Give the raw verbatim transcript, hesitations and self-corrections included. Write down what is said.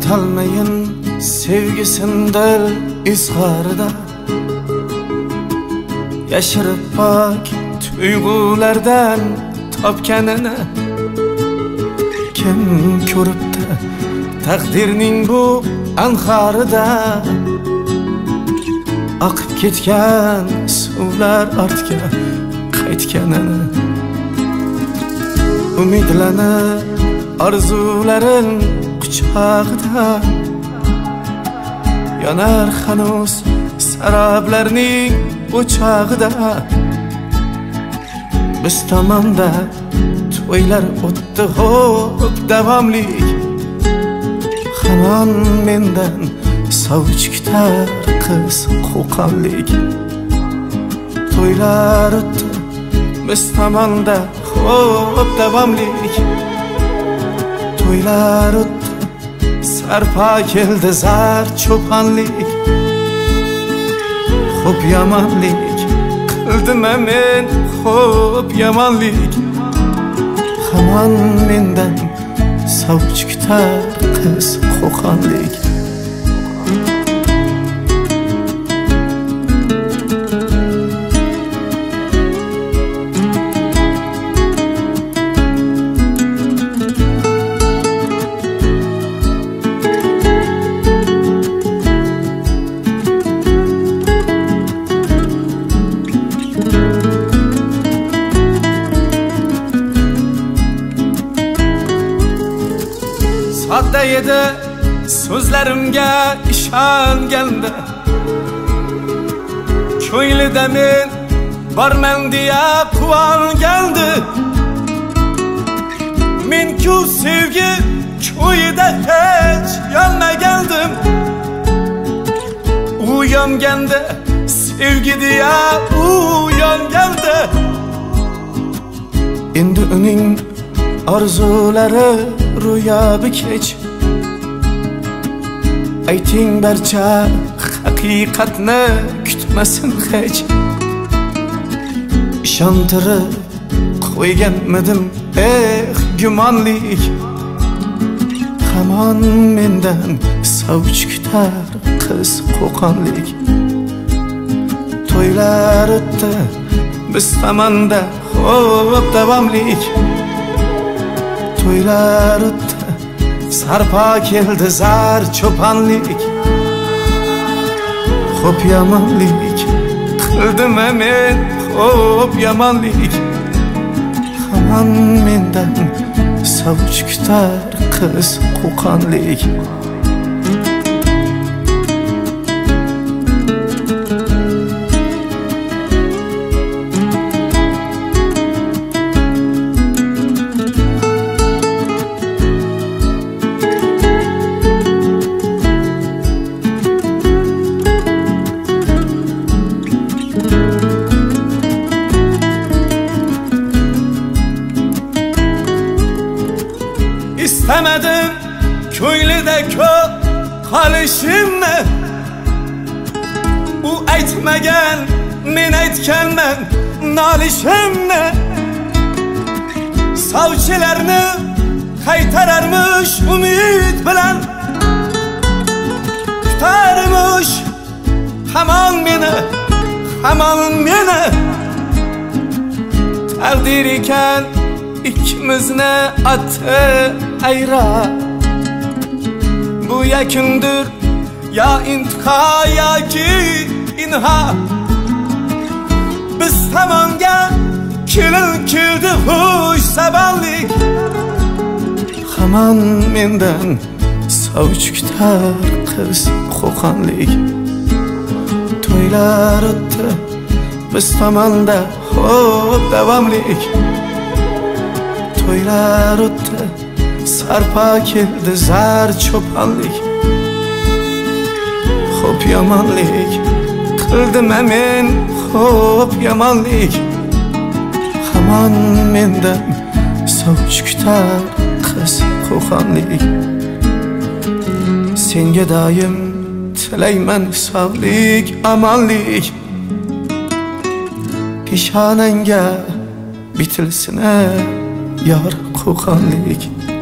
aytolmayin sevgisindir izharida, yashirib bak tuyg'ulardan topganini. Kim ko'ribdi taqdirning bu anharida, oqib ketgan suvlar ortga qaytganini. Umidlanib orzularin quchog'ida, yonar hanuz saroblarning o'chog'ida. Biz tomonda to'ylar o'tdi xo'p davomlik, hamon mendan sovchi kutar qiz qo'qonlik. To'ylar o'tdi biz tomonda xo'p davomlik, to'ylar o'tdi sarpo keldi zar cho'ponlik. Xo'p yomonlik qildim men, xo'p yomonlik, hamon mendan sovchi kutar qiz qo'qonlik. Sodda edi so'zlarimga ishonganda, ko'nglida men borman deya quvongandi. Men-ku sevgi ko'yida hech yonmagandim. U yonganda sevgi deya u yongandi. Endi uning orzulari ro'yobi kech. Ayting barcha haqiqatni kutmasin hech. Ishontirib qo'yganmidim eh gumonlik, hamon mendan sovchi kutar qiz qo'qonlik. To'ylar o'tdi biz tomonda xo'p davomlik, to'ylar o'tdi sarpo keldi zar cho'ponlik. Xo'p yomonlik qildim men, xo'p yomonlik, hamon mendan sovchi kutar qiz qo'qonlik. İstemedim ko'nglida ko'p qolishimni, u aytmagan men aytganman nolishimni. Sovchilarni qaytararmish umid bilan, kutarmish hamon meni, hamon meni. Taqdir ekan ikkimizni oti ayra, bu yakundir ya intiho yoki inha. Biz tomonga kelin keldi xush sabonlik, hamon mendan sovchi kutar qiz qo'qonlik. To'ylar o'tdi biz tomonda xo'p davomlik, to'ylar o'tdi sarpo keldi zar cho'ponlik. Xo'p yomonlik qildim men, xo'p yomonlik, hamon mendan sovchi kutar qiz qo'qonlik. Senga doim tilayman sog'lik omonlik, peshonangga bitilsin yor qo'qonlik.